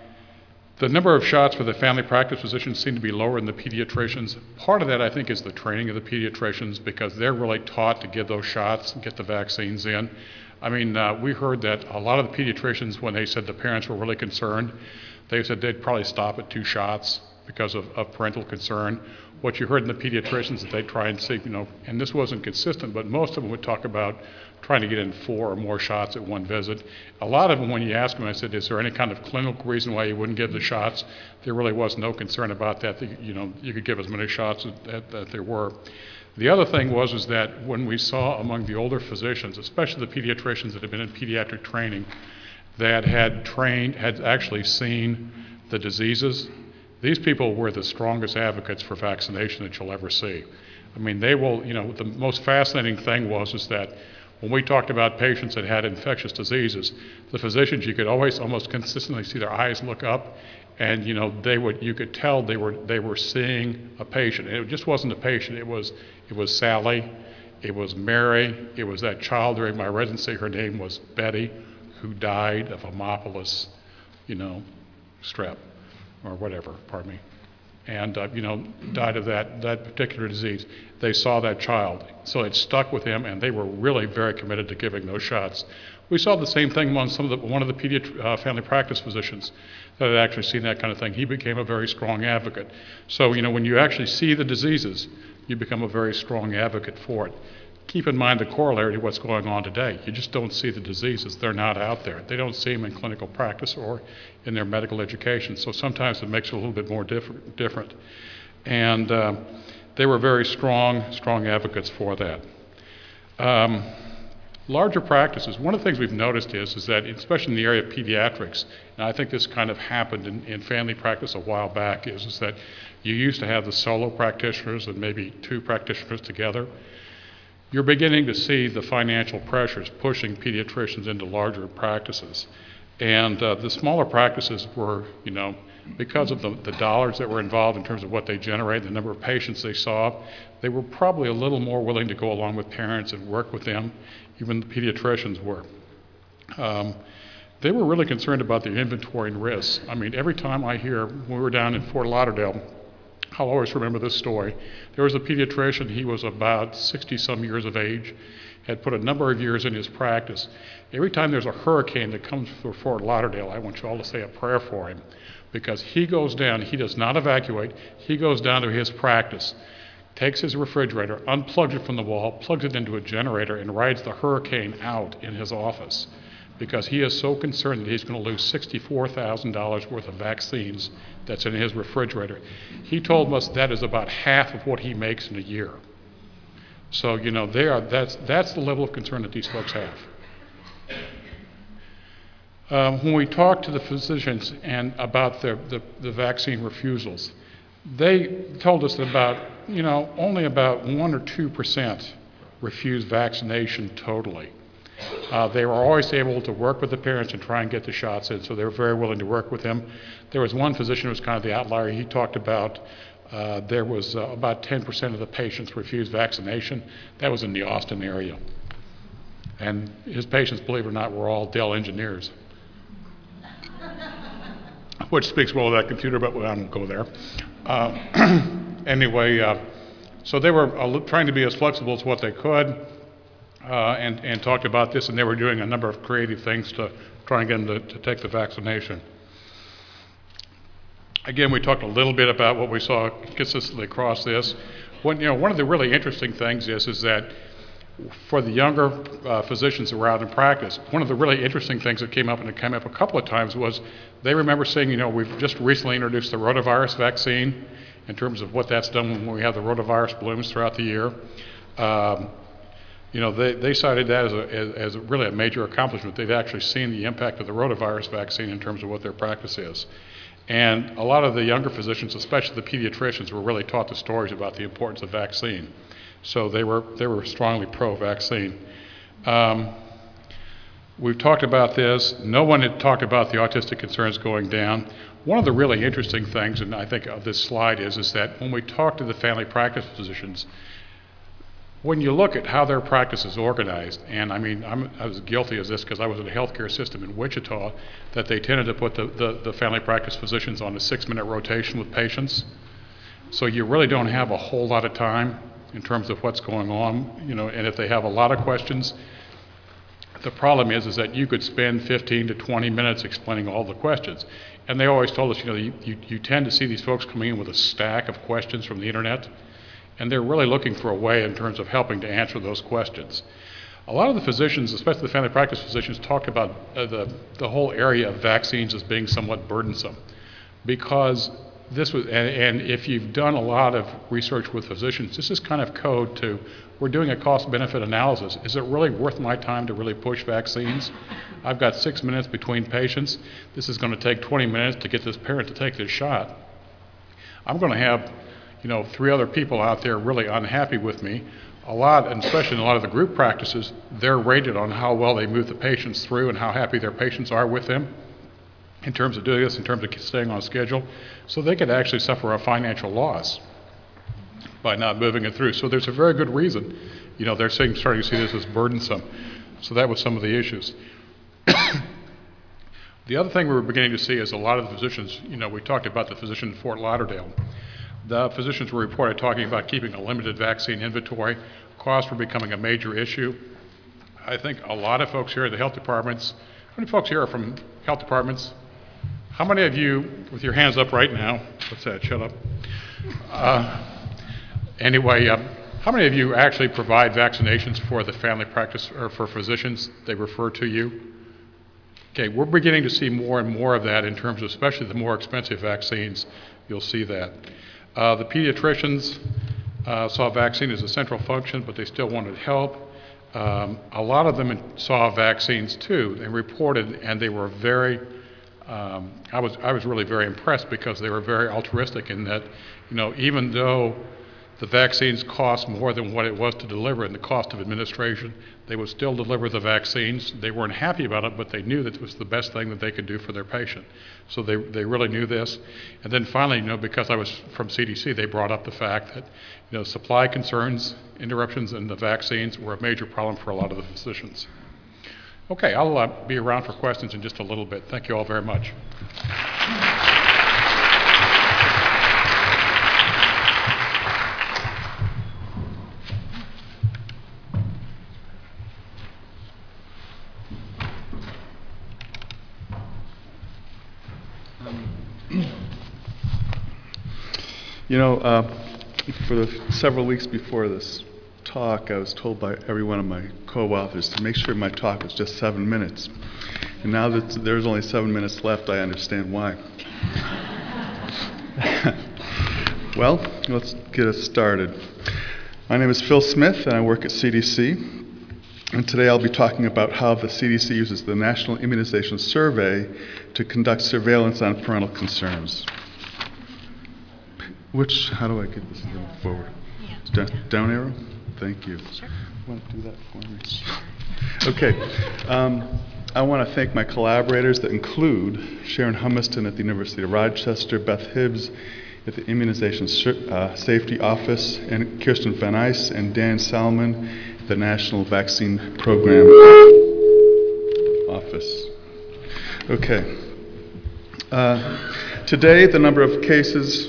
the number of shots for the family practice physicians seemed to be lower than the pediatricians. Part of that, I think, is the training of the pediatricians, because they're really taught to give those shots and get the vaccines in. I mean, uh, we heard that a lot of the pediatricians, when they said the parents were really concerned, they said they'd probably stop at two shots because of, of parental concern. What you heard in the pediatricians is they'd try and see, you know, and this wasn't consistent, but most of them would talk about trying to get in four or more shots at one visit. A lot of them, when you ask them, I said, is there any kind of clinical reason why you wouldn't give the shots? There really was no concern about that. The, you know, you could give as many shots as that, that there were. The other thing was is that when we saw among the older physicians, especially the pediatricians that had been in pediatric training, that had trained, had actually seen the diseases, these people were the strongest advocates for vaccination that you'll ever see. I mean, they will, you know, the most fascinating thing was is that when we talked about patients that had infectious diseases, the physicians, you could always almost consistently see their eyes look up, and you know, they would, you could tell they were they were seeing a patient. And it just wasn't a patient. It was it was Sally, it was Mary, it was that child during my residency. Her name was Betty, who died of Haemophilus, you know, strep or whatever. Pardon me. And, uh, you know, died of that, that particular disease. They saw that child, so it stuck with him, and they were really very committed to giving those shots. We saw the same thing among some of the, one of the pediatric uh, family practice physicians that had actually seen that kind of thing. He became a very strong advocate. So, you know, when you actually see the diseases, you become a very strong advocate for it. Keep in mind the corollary to what's going on today. You just don't see the diseases. They're not out there. They don't see them in clinical practice or in their medical education. So sometimes it makes it a little bit more diff- different. And uh, they were very strong, strong advocates for that. Um, larger practices, one of the things we've noticed is, is that, especially in the area of pediatrics, and I think this kind of happened in, in family practice a while back, is, is that you used to have the solo practitioners and maybe two practitioners together. You're beginning to see the financial pressures pushing pediatricians into larger practices. And uh, the smaller practices were, you know, because of the, the dollars that were involved in terms of what they generated, the number of patients they saw, they were probably a little more willing to go along with parents and work with them. Even the pediatricians were. Um, they were really concerned about their inventory and risks. I mean, every time I hear, when we were down in Fort Lauderdale, I'll always remember this story. There was a pediatrician, he was about sixty-some years of age, had put a number of years in his practice. Every time there's a hurricane that comes for Fort Lauderdale, I want you all to say a prayer for him, because he goes down, he does not evacuate, he goes down to his practice, takes his refrigerator, unplugs it from the wall, plugs it into a generator, and rides the hurricane out in his office, because he is so concerned that he's going to lose sixty-four thousand dollars worth of vaccines that's in his refrigerator. He told us that is about half of what he makes in a year. So, you know, they are, that's, that's the level of concern that these folks have. Um, when we talk to the physicians and about the, the, the vaccine refusals, they told us that about, you know, only about one or two percent refuse vaccination totally. Uh, they were always able to work with the parents and try and get the shots in, so they were very willing to work with them. There was one physician who was kind of the outlier. He talked about uh, there was uh, about ten percent of the patients refused vaccination. That was in the Austin area. And his patients, believe it or not, were all Dell engineers, which speaks well of that computer, but I won't go there. Uh, anyway, uh, so they were uh, trying to be as flexible as what they could. Uh, and, and talked about this, and they were doing a number of creative things to try and get them to, to take the vaccination. Again, we talked a little bit about what we saw consistently across this. One, you know, one of the really interesting things is, is that for the younger uh, physicians who were out in practice, one of the really interesting things that came up, and it came up a couple of times, was they remember saying, you know, we've just recently introduced the rotavirus vaccine in terms of what that's done when we have the rotavirus blooms throughout the year. Um, You know, they, they cited that as, a, as, as really a major accomplishment. They've actually seen the impact of the rotavirus vaccine in terms of what their practice is. And a lot of the younger physicians, especially the pediatricians, were really taught the stories about the importance of vaccine. So they were, they were strongly pro-vaccine. Um, We've talked about this. No one had talked about the autistic concerns going down. One of the really interesting things, and I think of this slide, is, is that when we talk to the family practice physicians, when you look at how their practice is organized, and I mean, I'm, I was guilty of this because I was in a healthcare system in Wichita, that they tended to put the, the, the family practice physicians on a six-minute rotation with patients. So you really don't have a whole lot of time in terms of what's going on, you know, and if they have a lot of questions, the problem is, is that you could spend fifteen to twenty minutes explaining all the questions. And they always told us, you know, you, you, you tend to see these folks coming in with a stack of questions from the internet, and they're really looking for a way in terms of helping to answer those questions. A lot of the physicians, especially the family practice physicians, talk about uh, the, the whole area of vaccines as being somewhat burdensome, because this was, and, and if you've done a lot of research with physicians, this is kind of code to, we're doing a cost-benefit analysis. Is it really worth my time to really push vaccines? I've got six minutes between patients. This is going to take twenty minutes to get this parent to take this shot. I'm going to have, you know, three other people out there really unhappy with me. A lot, and especially in a lot of the group practices, they're rated on how well they move the patients through and how happy their patients are with them in terms of doing this, in terms of staying on schedule. So they could actually suffer a financial loss by not moving it through. So there's a very good reason, you know, they're saying, starting to see this as burdensome. So that was some of the issues. The other thing we were beginning to see is a lot of the physicians, you know, we talked about the physician in Fort Lauderdale. The physicians were reported talking about keeping a limited vaccine inventory. Costs were becoming a major issue. I think a lot of folks here at the health departments, how many folks here are from health departments? How many of you, with your hands up right now, what's that, shut up. Uh, anyway, uh, how many of you actually provide vaccinations for the family practice, or for physicians? They refer to you? Okay, we're beginning to see more and more of that in terms of, especially the more expensive vaccines, you'll see that. Uh, the pediatricians uh, saw vaccine as a central function, but they still wanted help. Um, a lot of them saw vaccines too. They reported, and they were very, um, I was I was really very impressed because they were very altruistic in that, you know, even though the vaccines cost more than what it was to deliver and the cost of administration, they would still deliver the vaccines. They weren't happy about it, but they knew that it was the best thing that they could do for their patient. So they, they really knew this. And then finally, you know, because I was from C D C, they brought up the fact that, you know, supply concerns, interruptions in the vaccines were a major problem for a lot of the physicians. Okay, I'll uh, be around for questions in just a little bit. Thank you all very much. You know, uh, for the several weeks before this talk, I was told by every one of my co-authors to make sure my talk was just seven minutes. And now that there's only seven minutes left, I understand why. Well, let's get us started. My name is Phil Smith, and I work at C D C. And today I'll be talking about how the C D C uses the National Immunization Survey to conduct surveillance on parental concerns. Which, how do I get this going forward? Yeah. Down, down arrow? Thank you. Sure. Want to do that for me? Okay. Um, I want to thank my collaborators that include Sharon Humiston at the University of Rochester, Beth Hibbs at the Immunization uh, Safety Office, and Kirsten Van Eys and Dan Salmon at the National Vaccine Program Office. Okay. Uh, today, the number of cases...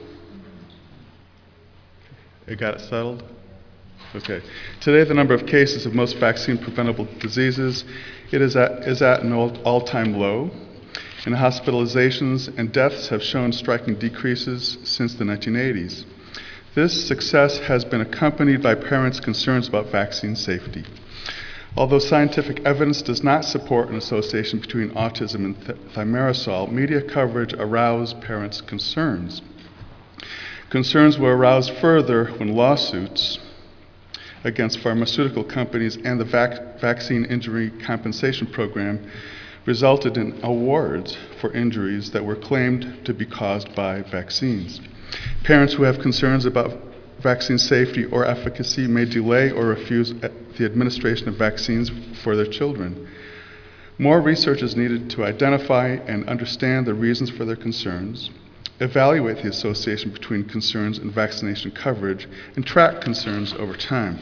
It got it settled? Okay. Today, the number of cases of most vaccine-preventable diseases it is at, is at an all-time low, and hospitalizations and deaths have shown striking decreases since the nineteen eighties. This success has been accompanied by parents' concerns about vaccine safety. Although scientific evidence does not support an association between autism and th- thimerosal, media coverage aroused parents' concerns. Concerns were aroused further when lawsuits against pharmaceutical companies and the vac- Vaccine Injury Compensation Program resulted in awards for injuries that were claimed to be caused by vaccines. Parents who have concerns about vaccine safety or efficacy may delay or refuse the administration of vaccines for their children. More research is needed to identify and understand the reasons for their concerns, evaluate the association between concerns and vaccination coverage, and track concerns over time.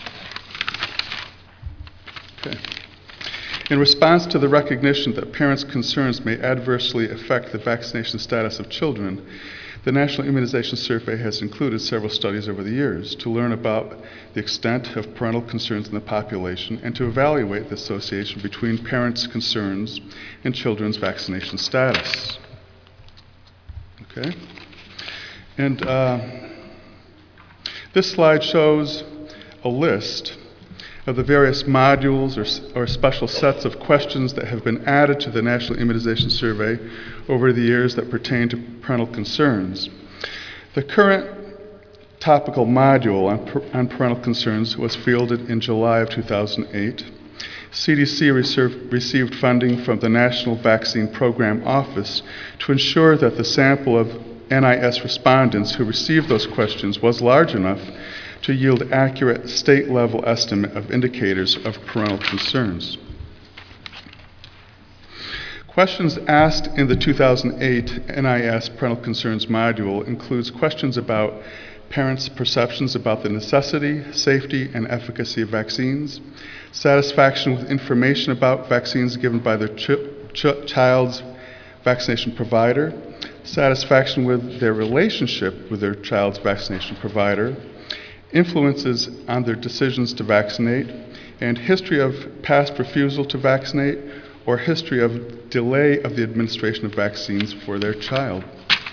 Okay. In response to the recognition that parents' concerns may adversely affect the vaccination status of children, the National Immunization Survey has included several studies over the years to learn about the extent of parental concerns in the population and to evaluate the association between parents' concerns and children's vaccination status. Okay? And uh, this slide shows a list of the various modules or, or special sets of questions that have been added to the National Immunization Survey over the years that pertain to parental concerns. The current topical module on, on parental concerns was fielded in July of two thousand eight. C D C received, received funding from the National Vaccine Program Office to ensure that the sample of N I S respondents who received those questions was large enough to yield accurate state-level estimate of indicators of parental concerns. Questions asked in the two thousand eight N I S Parental Concerns module includes questions about parents' perceptions about the necessity, safety, and efficacy of vaccines, satisfaction with information about vaccines given by their ch ch child's vaccination provider, satisfaction with their relationship with their child's vaccination provider, influences on their decisions to vaccinate, and history of past refusal to vaccinate or history of delay of the administration of vaccines for their child.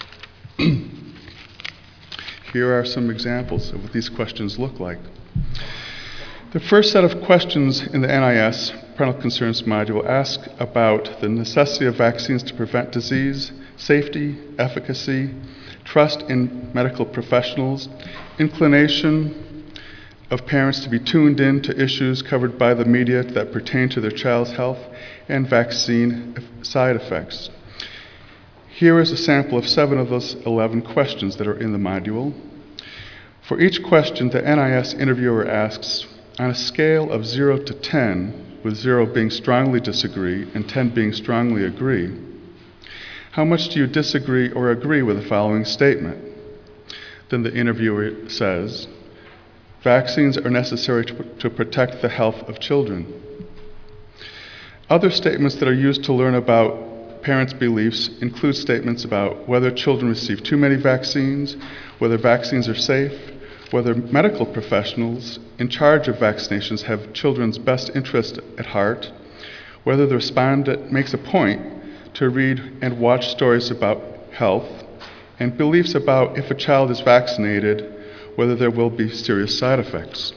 Here are some examples of what these questions look like. The first set of questions in the N I S Parental Concerns module ask about the necessity of vaccines to prevent disease, safety, efficacy, trust in medical professionals, inclination of parents to be tuned in to issues covered by the media that pertain to their child's health, and vaccine side effects. Here is a sample of seven of those eleven questions that are in the module. For each question, the N I S interviewer asks, on a scale of zero to ten, with zero being strongly disagree and ten being strongly agree, how much do you disagree or agree with the following statement? Then the interviewer says, vaccines are necessary to, to protect the health of children. Other statements that are used to learn about parents' beliefs include statements about whether children receive too many vaccines, whether vaccines are safe, whether medical professionals in charge of vaccinations have children's best interest at heart, whether the respondent makes a point to read and watch stories about health, and beliefs about if a child is vaccinated, whether there will be serious side effects.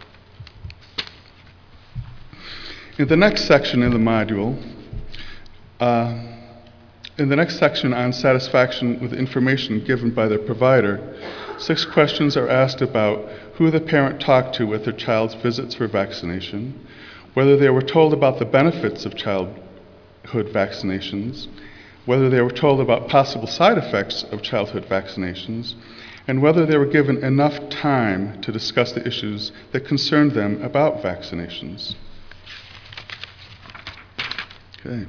In the next section in the module, uh, in the next section on satisfaction with information given by their provider, six questions are asked about who the parent talked to at their child's visits for vaccination, whether they were told about the benefits of childhood vaccinations, whether they were told about possible side effects of childhood vaccinations, and whether they were given enough time to discuss the issues that concerned them about vaccinations. Okay.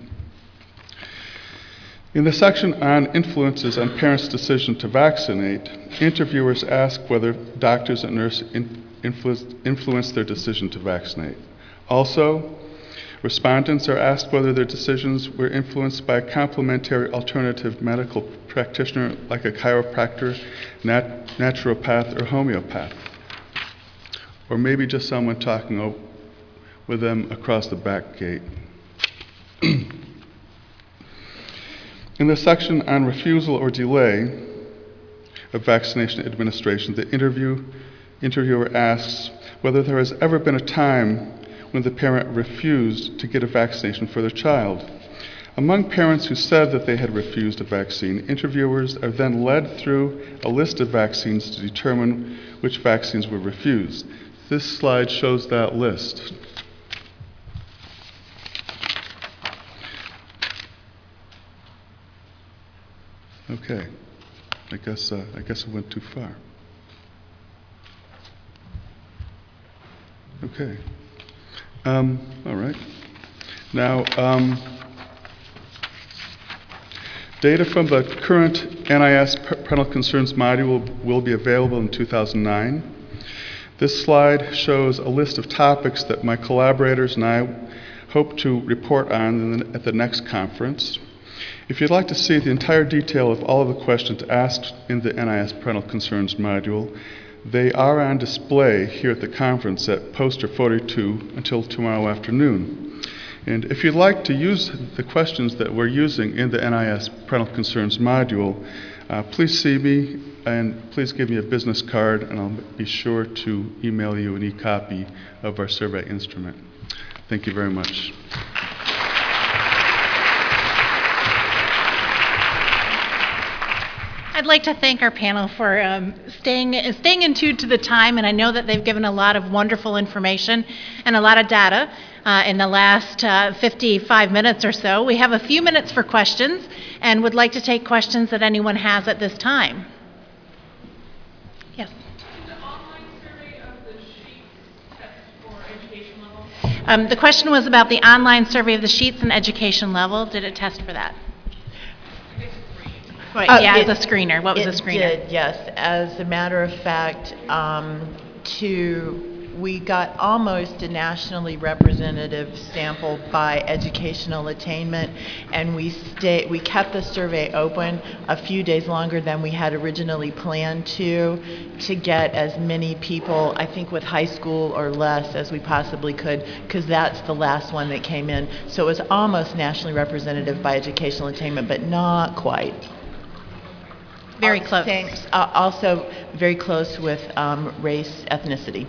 In the section on influences on parents' decision to vaccinate, interviewers ask whether doctors and nurses influence, influence their decision to vaccinate. Also, respondents are asked whether their decisions were influenced by a complementary alternative medical practitioner like a chiropractor, nat naturopath, or homeopath. Or maybe just someone talking with them across the back gate. In the section on refusal or delay of vaccination administration, the interview, interviewer asks whether there has ever been a time when the parent refused to get a vaccination for their child. Among parents who said that they had refused a vaccine, interviewers are then led through a list of vaccines to determine which vaccines were refused. This slide shows that list. Okay, I guess, uh, I guess it went too far. Okay, um, all right. Now, um, data from the current N I S Parental Concerns module will be available in two thousand nine. This slide shows a list of topics that my collaborators and I hope to report on at the next conference. If you'd like to see the entire detail of all of the questions asked in the N I S Parental Concerns module, they are on display here at the conference at poster forty-two until tomorrow afternoon. And if you'd like to use the questions that we're using in the N I S Parental Concerns module, uh, please see me and please give me a business card, and I'll be sure to email you an e-copy of our survey instrument. Thank you very much. I'd like to thank our panel for um, staying, staying in tune to the time, and I know that they've given a lot of wonderful information and a lot of data uh, in the last uh, fifty-five minutes or so. We have a few minutes for questions and would like to take questions that anyone has at this time. Yes? The online survey of the sheets test for education level? Um, the question was about the online survey of the sheets and education level. Did it test for that? Right, Uh, yeah, it- as a screener. What was a It screener? did, yes. As a matter of fact, um, to, we got almost a nationally representative sample by educational attainment, and we stay, we kept the survey open a few days longer than we had originally planned to, to get as many people, I think with high school or less, as we possibly could, because that's the last one that came in. So it was almost nationally representative by educational attainment, but not quite. Very Uh, close. Thanks. Uh, also, very close with um, race, ethnicity.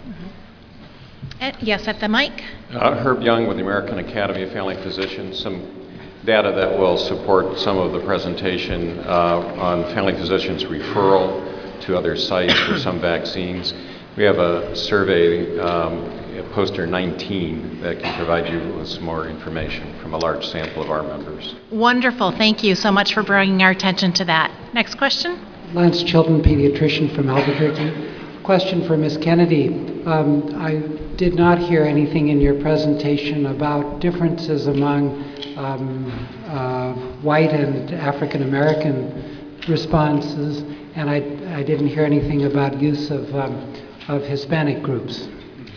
Uh, yes, at the mic. Uh, Herb Young with the American Academy of Family Physicians. Some data that will support some of the presentation uh, on family physicians' referral to other sites for some vaccines. We have a survey, um, poster nineteen, that can provide you with some more information from a large sample of our members. Wonderful. Thank you so much for bringing our attention to that. Next question. Lance Chilton, pediatrician from Albuquerque. Question for Miz Kennedy. Um, I did not hear anything in your presentation about differences among um, uh, white and African American responses, and I, I didn't hear anything about use of, um, of Hispanic groups.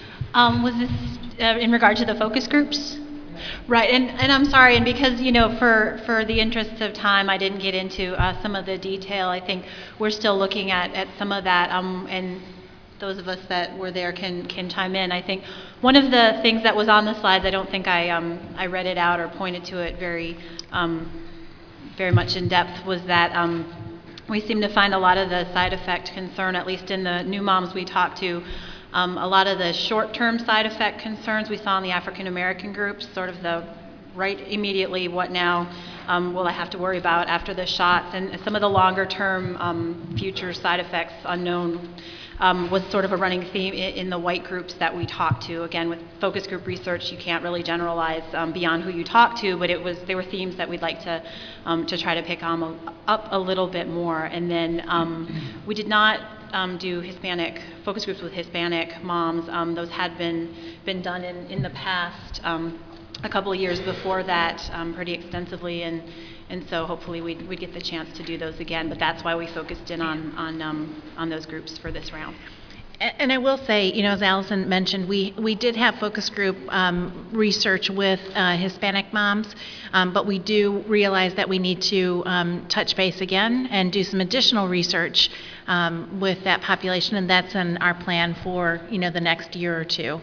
Um, was this uh, in regard to the focus groups? Right, and, and I'm sorry, and because, you know, for, for the interests of time, I didn't get into uh, some of the detail. I think we're still looking at, at some of that, um, and those of us that were there can, can chime in. I think one of the things that was on the slides, I don't think I, um, I read it out or pointed to it very, um, very much in depth, was that um, we seem to find a lot of the side effect concern, at least in the new moms we talked to. Um, a lot of the short-term side effect concerns we saw in the African American groups, sort of the right immediately, what now um, will I have to worry about after the shots, and some of the longer-term um, future side effects unknown um, was sort of a running theme in, in the white groups that we talked to. Again, with focus group research, you can't really generalize um, beyond who you talk to, but it was, they were themes that we'd like to, um, to try to pick on a, up a little bit more. And then um, we did not Um, do Hispanic focus groups with Hispanic moms. Um, those had been been done in, in the past, um, a couple of years before that, um, pretty extensively, and and so hopefully we'd, we'd get the chance to do those again. But that's why we focused in on on um, on those groups for this round. And I will say, you know, as Allison mentioned, we, we did have focus group um, research with uh, Hispanic moms, um, but we do realize that we need to um, touch base again and do some additional research um, with that population, and that's in our plan for, you know, the next year or two.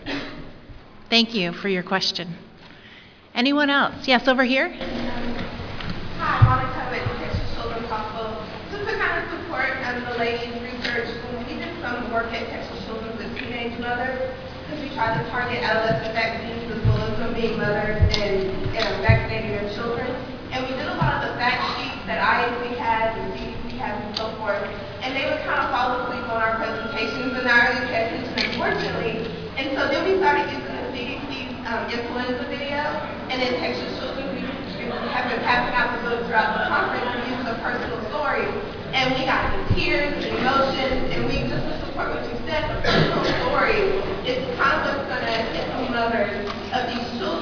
Thank you for your question. Anyone else? Yes, over here. Hi, Monica with Texas Children's Hospital. Just to kind of support um, the lady's research, when we did some work at Texas Children's with teenage mothers, because we tried to target adolescent vaccines as well as them being mothers and, and vaccinating their children. And we did a lot of the fact sheets that I S V has and C D C has and so forth. And they would kind of fall asleep on our presentations and not really pay attention, unfortunately. And so then we started using the C D C's um, influenza video, and then Texas Children's have been passing out the book throughout the conference and use of personal stories. And we got the tears and emotions, and we just to support what you said, the personal stories is kind of what's going to hit the mothers of these children. And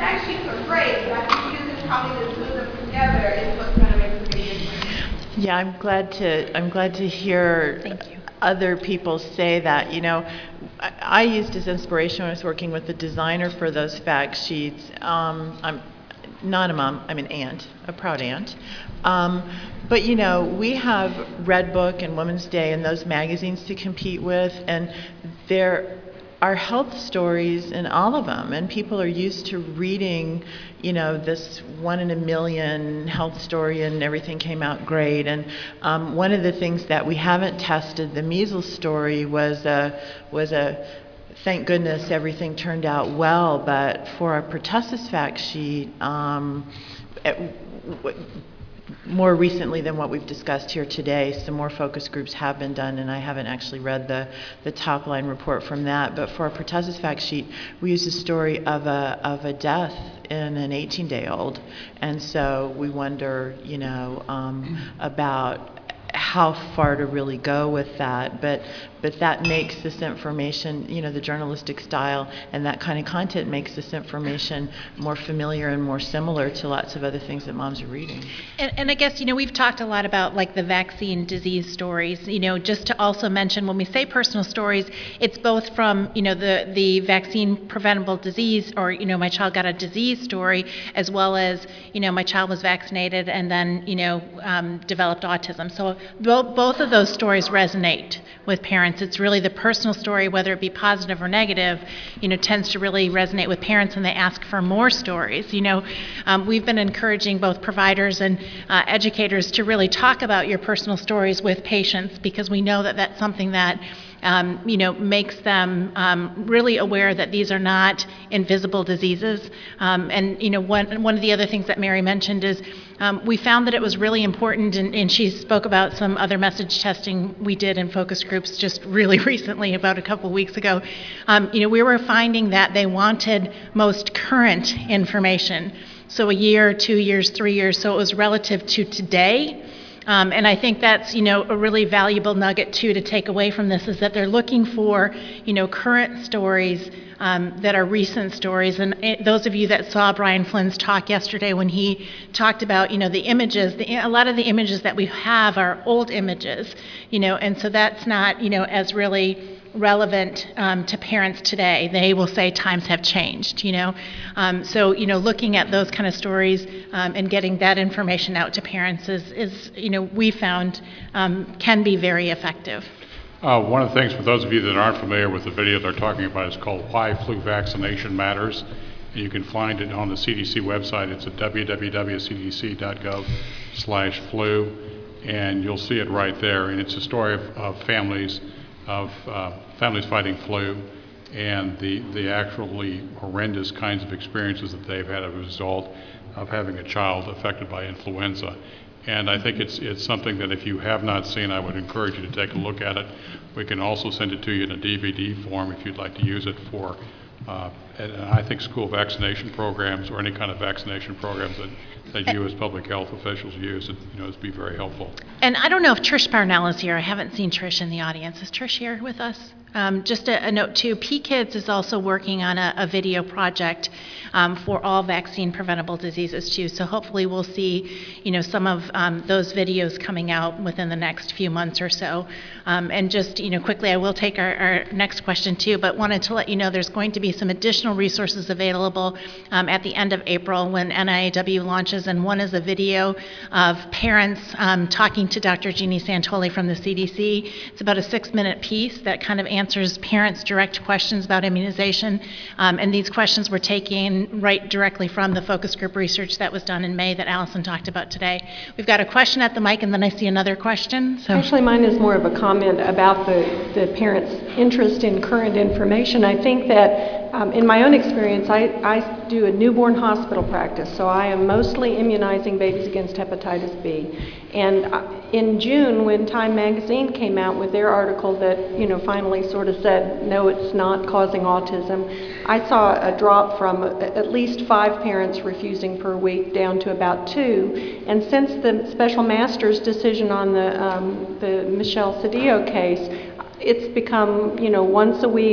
fact sheets are great, but I think using probably the two of them together is what's going to make the big difference. Yeah, I'm glad to, I'm glad to hear Thank you. other people say that. You know, I, I used as inspiration when I was working with the designer for those fact sheets. Um, I'm not a mom, I'm an aunt, a proud aunt. Um, but you know, we have Redbook and Women's Day and those magazines to compete with, and there are health stories in all of them, and people are used to reading, you know, this one in a million health story and everything came out great. And um, one of the things that we haven't tested, the measles story, was a, was a thank goodness everything turned out well, but for our pertussis fact sheet, um, it, w more recently than what we've discussed here today, some more focus groups have been done, and I haven't actually read the, the top line report from that. But for our pertussis fact sheet, we used a story of a, of a death in an eighteen-day-old, and so we wonder, you know, um, about how far to really go with that, but but that makes this information, you know, the journalistic style and that kind of content makes this information more familiar and more similar to lots of other things that moms are reading. And, and I guess, you know, we've talked a lot about like the vaccine disease stories, you know, just to also mention when we say personal stories, it's both from, you know, the, the vaccine preventable disease or, you know, my child got a disease story, as well as, you know, my child was vaccinated and then, you know, um, developed autism. So bo both of those stories resonate with parents. It's really the personal story, whether it be positive or negative, you know, tends to really resonate with parents, and they ask for more stories. You know, um, we've been encouraging both providers and uh, educators to really talk about your personal stories with patients, because we know that that's something that Um, you know, makes them um, really aware that these are not invisible diseases. Um, and, you know, one, one of the other things that Mary mentioned is um, we found that it was really important, and, and she spoke about some other message testing we did in focus groups just really recently, about a couple weeks ago. Um, you know, we were finding that they wanted most current information. So a year, two years, three years, so it was relative to today. Um, and I think that's, you know, a really valuable nugget too to take away from this, is that they're looking for, you know, current stories um, that are recent stories. And it, those of you that saw Brian Flynn's talk yesterday when he talked about, you know, the images, the, a lot of the images that we have are old images, you know, and so that's not, you know, as really relevant um, to parents today. They will say times have changed, you know. Um, so, you know, looking at those kind of stories um, and getting that information out to parents is, is you know, we found um, can be very effective. Uh, one of the things, for those of you that aren't familiar with the video they're talking about, is called Why Flu Vaccination Matters. And you can find it on the C D C website. It's at w w w dot c d c dot gov slash flu, and you'll see it right there. And it's a story of, of families of uh, families fighting flu, and the, the actually horrendous kinds of experiences that they've had as a result of having a child affected by influenza. And I think it's, it's something that if you have not seen, I would encourage you to take a look at it. We can also send it to you in a D V D form if you'd like to use it for, uh, and I think school vaccination programs or any kind of vaccination programs that that you as public health officials use, it, you know, it'd be very helpful. And I don't know if Trish Parnell is here. I haven't seen Trish in the audience. Is Trish here with us? Um, just a, a note too, P Kids is also working on a, a video project um, for all vaccine preventable diseases too. So hopefully we'll see, you know, some of um, those videos coming out within the next few months or so. Um, and just, you know, quickly, I will take our, our next question too, but wanted to let you know there's going to be some additional resources available um, at the end of April when N I A W launches, and one is a video of parents um, talking to Doctor Jeannie Santoli from the C D C. It's about a six minute piece that kind of answers parents' direct questions about immunization. Um, and these questions were taken right directly from the focus group research that was done in May that Allison talked about today. We've got a question at the mic, and then I see another question. So. Actually, mine is more of a comment about the, the parents' interest in current information. I think that um, in my own experience, I, I do a newborn hospital practice, so I am mostly immunizing babies against hepatitis B. And in June, when Time Magazine came out with their article that, you know, finally sort of said, no, it's not causing autism, I saw a drop from at least five parents refusing per week down to about two. And since the special master's decision on the, um, the Michelle Cedillo case, it's become, you know, once a week,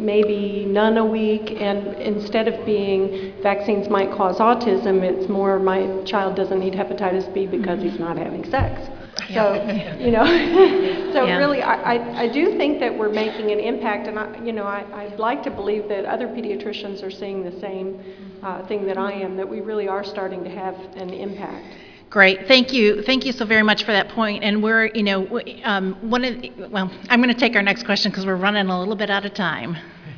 maybe none a week, and instead of being vaccines might cause autism, it's more my child doesn't need hepatitis B because he's not having sex. So, you know, so Yeah. really, I, I, I do think that we're making an impact, and I, you know, I, I'd like to believe that other pediatricians are seeing the same uh, thing that I am, that we really are starting to have an impact. Great, thank you, thank you so very much for that point. And we're, you know, w- um, one of, the, well, I'm going to take our next question because we're running a little bit out of time.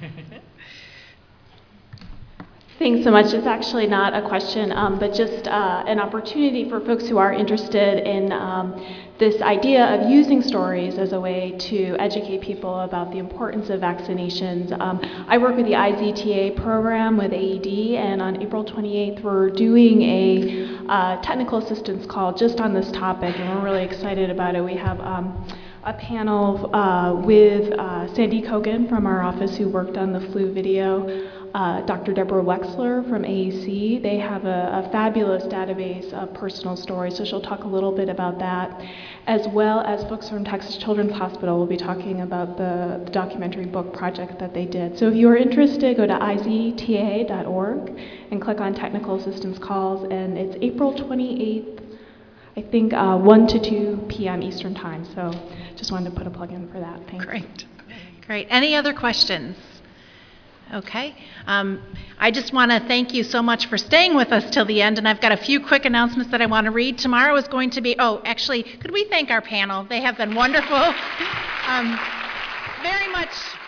Thanks so much. It's actually not a question, um, but just uh, an opportunity for folks who are interested in um, this idea of using stories as a way to educate people about the importance of vaccinations. Um, I work with the I Z T A program with A E D, and on April twenty-eighth, we're doing a uh, technical assistance call just on this topic, and we're really excited about it. We have um, a panel uh, with uh, Sandy Kogan from our office who worked on the flu video. Uh, Doctor Deborah Wexler from A E C. They have a, a fabulous database of personal stories, so she'll talk a little bit about that, as well as folks from Texas Children's Hospital will be talking about the, the documentary book project that they did. So if you are interested, go to I Z T A dot org and click on Technical Assistance Calls, and it's April twenty-eighth, I think uh, one to two p.m. Eastern Time. So just wanted to put a plug in for that. Thanks. Great, great. Any other questions? Okay. Um, I just want to thank you so much for staying with us till the end, and I've got a few quick announcements that I want to read. Tomorrow is going to be, oh, actually, could we thank our panel? They have been wonderful. Um, very much